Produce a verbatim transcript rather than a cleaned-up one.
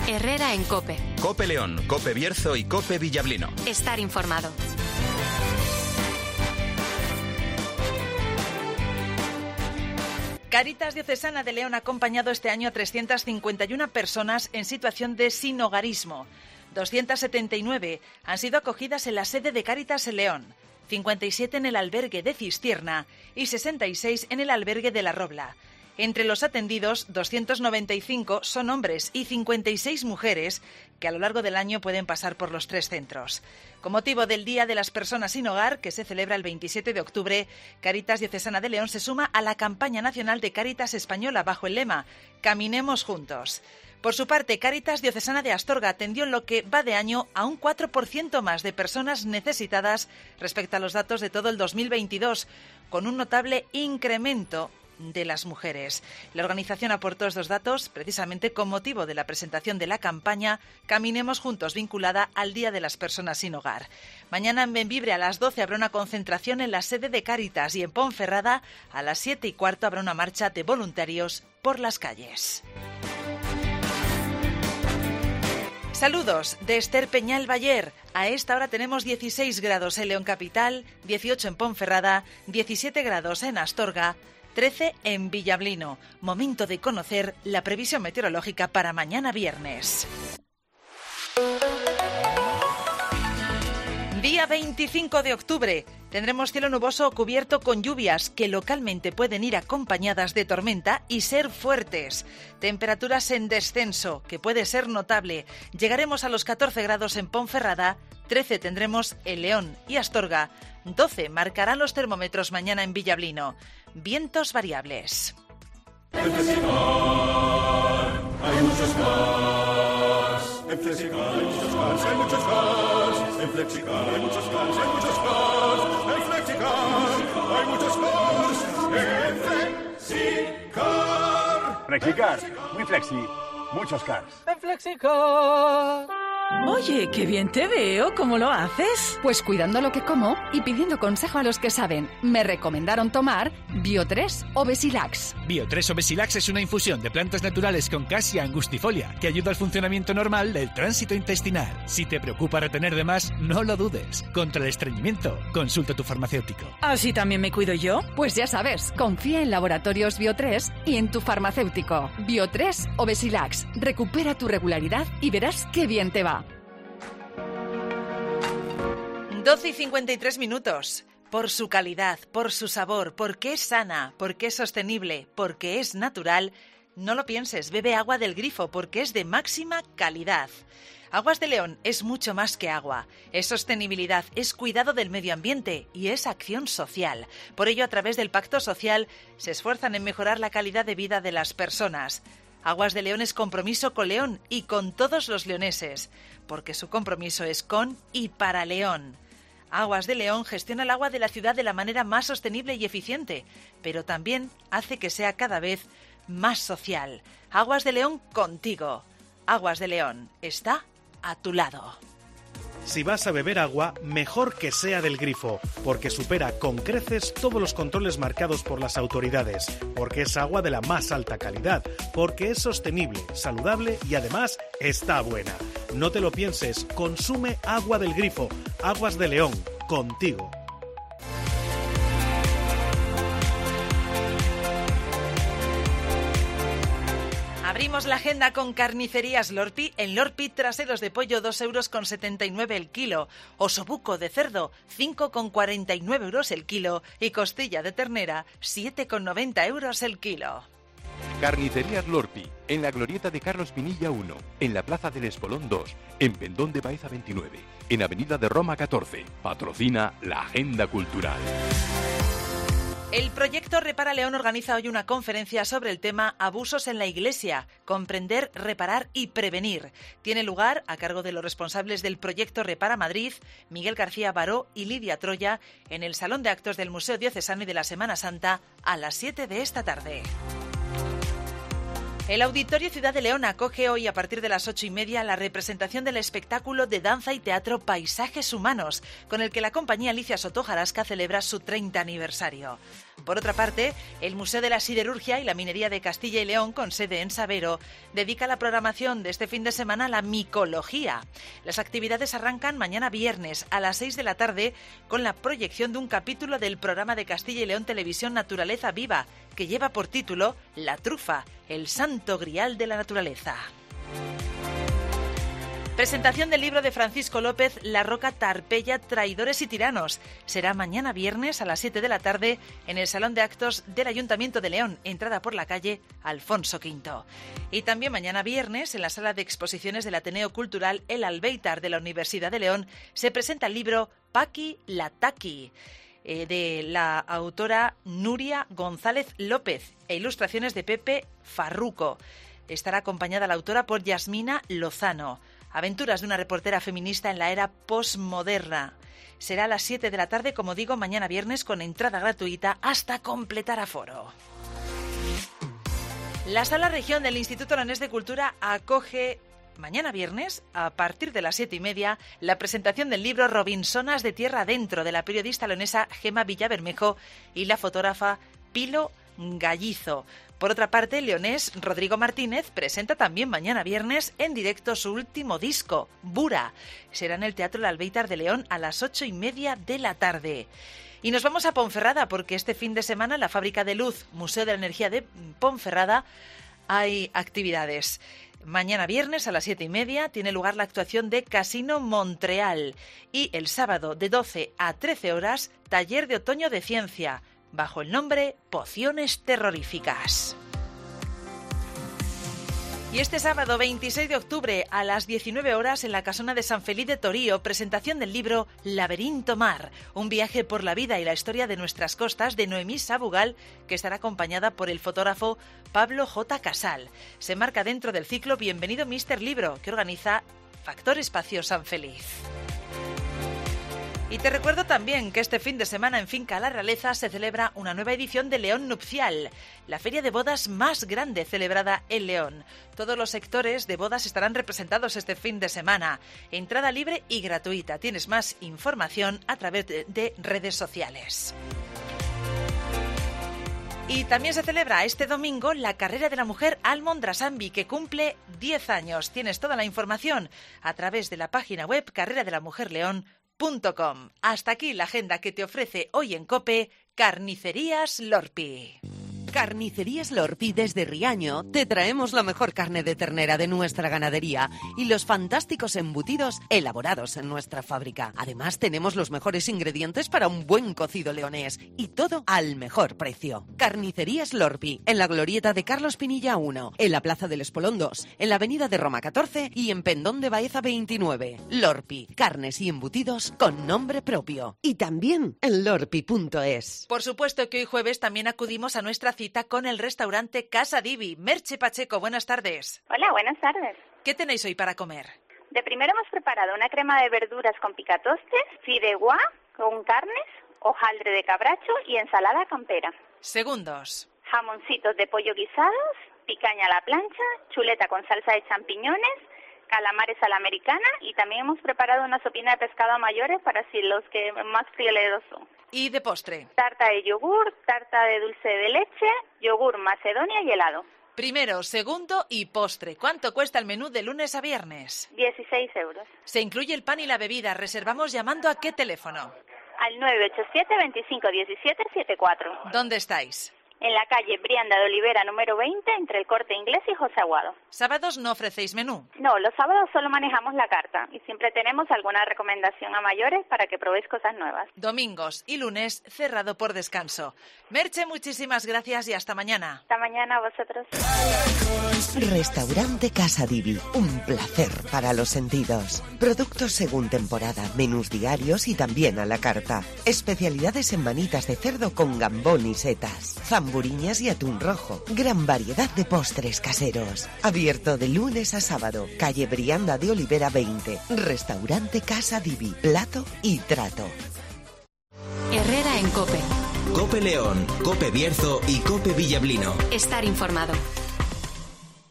Herrera en COPE. COPE León, COPE Bierzo y COPE Villablino. Estar informado. Cáritas Diocesana de León ha acompañado este año a trescientas cincuenta y una personas en situación de sinhogarismo. doscientas setenta y nueve han sido acogidas en la sede de Cáritas en León, cincuenta y siete en el albergue de Cistierna y sesenta y seis en el albergue de La Robla. Entre los atendidos, doscientos noventa y cinco son hombres y cincuenta y seis mujeres que a lo largo del año pueden pasar por los tres centros. Con motivo del Día de las Personas sin Hogar, que se celebra el veintisiete de octubre, Cáritas Diocesana de León se suma a la campaña nacional de Cáritas Española bajo el lema «Caminemos juntos». Por su parte, Cáritas Diocesana de Astorga atendió en lo que va de año a un cuatro por ciento más de personas necesitadas respecto a los datos de todo el dos mil veintidós, con un notable incremento de las mujeres. La organización aportó estos datos precisamente con motivo de la presentación de la campaña Caminemos Juntos, vinculada al Día de las Personas sin Hogar. Mañana en Bembibre a las doce habrá una concentración en la sede de Cáritas y en Ponferrada a las siete y cuarto habrá una marcha de voluntarios por las calles. Saludos de Esther Peñal Bayer. A esta hora tenemos dieciséis grados en León Capital, dieciocho en Ponferrada, diecisiete grados en Astorga, trece en Villablino. Momento de conocer la previsión meteorológica para mañana viernes. Día veinticinco de octubre. Tendremos cielo nuboso o cubierto con lluvias que localmente pueden ir acompañadas de tormenta y ser fuertes. Temperaturas en descenso, que puede ser notable. Llegaremos a los catorce grados en Ponferrada, trece tendremos en León y Astorga, doce marcarán los termómetros mañana en Villablino. Vientos variables. En Flexicar hay muchos cars. En Flexicar hay muchos cars, hay muchos cars. En Flexicar hay muchos cars, hay muchos cars. En Flexicar hay muchos cars. En Flexicar. Flexicar, muy flexi, muchos cars. En Flexicar. Oye, qué bien te veo, ¿cómo lo haces? Pues cuidando lo que como y pidiendo consejo a los que saben. Me recomendaron tomar Bio tres o Besilax. Bio tres o Besilax es una infusión de plantas naturales con Cassia angustifolia que ayuda al funcionamiento normal del tránsito intestinal. Si te preocupa retener de más, no lo dudes. Contra el estreñimiento, consulta a tu farmacéutico. ¿Así también me cuido yo? Pues ya sabes, confía en Laboratorios Bio tres y en tu farmacéutico. Bio tres o Besilax. Recupera tu regularidad y verás qué bien te va. doce y cincuenta y tres minutos. Por su calidad, por su sabor, porque es sana, porque es sostenible, porque es natural, no lo pienses, bebe agua del grifo porque es de máxima calidad. Aguas de León es mucho más que agua, es sostenibilidad, es cuidado del medio ambiente y es acción social. Por ello, a través del Pacto Social, se esfuerzan en mejorar la calidad de vida de las personas. Aguas de León es compromiso con León y con todos los leoneses, porque su compromiso es con y para León. Aguas de León gestiona el agua de la ciudad de la manera más sostenible y eficiente, pero también hace que sea cada vez más social. Aguas de León contigo. Aguas de León está a tu lado. Si vas a beber agua, mejor que sea del grifo, porque supera con creces todos los controles marcados por las autoridades, porque es agua de la más alta calidad, porque es sostenible, saludable y además está buena. No te lo pienses, consume agua del grifo. Aguas de León, contigo. Abrimos la agenda con Carnicerías Lorpi. En Lorpi, traseros de pollo dos euros con setenta y nueve el kilo, osobuco de cerdo cinco con cuarenta y nueve euros el kilo y costilla de ternera siete con noventa euros el kilo. Carnicerías Lorpi, en la glorieta de Carlos Pinilla uno, en la Plaza del Espolón dos, en Pendón de Baeza veintinueve, en Avenida de Roma catorce. Patrocina la Agenda Cultural. El proyecto Repara León organiza hoy una conferencia sobre el tema Abusos en la Iglesia, comprender, reparar y prevenir. Tiene lugar a cargo de los responsables del proyecto Repara Madrid, Miguel García Baró y Lidia Troya, en el Salón de Actos del Museo Diocesano y de la Semana Santa a las siete de esta tarde. El Auditorio Ciudad de León acoge hoy a partir de las ocho y media la representación del espectáculo de danza y teatro Paisajes Humanos, con el que la compañía Alicia Soto Jarasca celebra su treinta aniversario. Por otra parte, el Museo de la Siderurgia y la Minería de Castilla y León, con sede en Sabero, dedica la programación de este fin de semana a la micología. Las actividades arrancan mañana viernes a las seis de la tarde con la proyección de un capítulo del programa de Castilla y León Televisión Naturaleza Viva, que lleva por título La trufa, el santo grial de la naturaleza. Presentación del libro de Francisco López, La Roca Tarpeya, Traidores y Tiranos. Será mañana viernes a las siete de la tarde en el Salón de Actos del Ayuntamiento de León, entrada por la calle Alfonso quinto. Y también mañana viernes, en la Sala de Exposiciones del Ateneo Cultural El Albéitar de la Universidad de León, se presenta el libro Paqui la Taqui, eh, de la autora Nuria González López, e ilustraciones de Pepe Farruco. Estará acompañada la autora por Yasmina Lozano. Aventuras de una reportera feminista en la era posmoderna. Será a las siete de la tarde, como digo, mañana viernes, con entrada gratuita hasta completar aforo. La Sala Región del Instituto Leonés de Cultura acoge mañana viernes, a partir de las siete y media, la presentación del libro Robinsonas de Tierra Adentro, de la periodista leonesa Gema Villabermejo y la fotógrafa Pilo Gallizo. Por otra parte, el leonés Rodrigo Martínez presenta también mañana viernes en directo su último disco, Bura. Será en el Teatro El Albéitar de León a las ocho y media de la tarde. Y nos vamos a Ponferrada, porque este fin de semana en la Fábrica de Luz, Museo de la Energía de Ponferrada, hay actividades. Mañana viernes a las siete y media tiene lugar la actuación de Casino Montreal. Y el sábado de doce a trece horas, taller de otoño de ciencia, bajo el nombre Pociones Terroríficas. Y este sábado veintiséis de octubre a las diecinueve horas en la Casona de San Feliz de Torío, presentación del libro Laberinto Mar, un viaje por la vida y la historia de nuestras costas, de Noemí Sabugal, que estará acompañada por el fotógrafo Pablo J. Casal. Se marca dentro del ciclo Bienvenido míster Libro, que organiza Factor Espacio San Feliz. Y te recuerdo también que este fin de semana en Finca La Realeza se celebra una nueva edición de León Nupcial, la feria de bodas más grande celebrada en León. Todos los sectores de bodas estarán representados este fin de semana. Entrada libre y gratuita. Tienes más información a través de, de redes sociales. Y también se celebra este domingo la carrera de la mujer Almondrasambi, que cumple diez años. Tienes toda la información a través de la página web carrera de la mujer león punto com. Hasta aquí la agenda que te ofrece hoy en COPE Carnicerías Lorpi. Carnicerías Lorpi desde Riaño te traemos la mejor carne de ternera de nuestra ganadería y los fantásticos embutidos elaborados en nuestra fábrica. Además tenemos los mejores ingredientes para un buen cocido leonés y todo al mejor precio. Carnicerías Lorpi, en la glorieta de Carlos Pinilla uno, en la Plaza del Espolón dos, en la Avenida de Roma catorce y en Pendón de Baeza veintinueve. Lorpi, carnes y embutidos con nombre propio. Y también en lorpi punto es. Por supuesto que hoy jueves también acudimos a nuestra cita con el restaurante Casa Divi. Merche Pacheco, buenas tardes. Hola, buenas tardes. ¿Qué tenéis hoy para comer? De primero hemos preparado una crema de verduras con picatostes, fideuá con carnes, hojaldre de cabracho y ensalada campera. Segundos. Jamoncitos de pollo guisados, picaña a la plancha, chuleta con salsa de champiñones, calamares a la americana y también hemos preparado una sopina de pescado a mayores para si los que más frieleros son. ¿Y de postre? Tarta de yogur, tarta de dulce de leche, yogur macedonia y helado. Primero, segundo y postre. ¿Cuánto cuesta el menú de lunes a viernes? dieciséis euros. Se incluye el pan y la bebida. ¿Reservamos llamando a qué teléfono? Al nueve ocho siete, veinticinco diecisiete setenta y cuatro. ¿Dónde estáis? En la calle Brianda de Olivera número veinte, entre el Corte Inglés y José Aguado. ¿Sábados no ofrecéis menú? No, los sábados solo manejamos la carta y siempre tenemos alguna recomendación a mayores para que probéis cosas nuevas. Domingos y lunes cerrado por descanso. Merche, muchísimas gracias y hasta mañana. Hasta mañana a vosotros. Restaurante Casa Divi, un placer para los sentidos. Productos según temporada, menús diarios y también a la carta. Especialidades en manitas de cerdo con gambón y setas. Zamburiñas y atún rojo. Gran variedad de postres caseros. Abierto de lunes a sábado. Calle Brianda de Olivera veinte. Restaurante Casa Divi. Plato y trato. Herrera en COPE. COPE León, COPE Bierzo y COPE Villablino. Estar informado.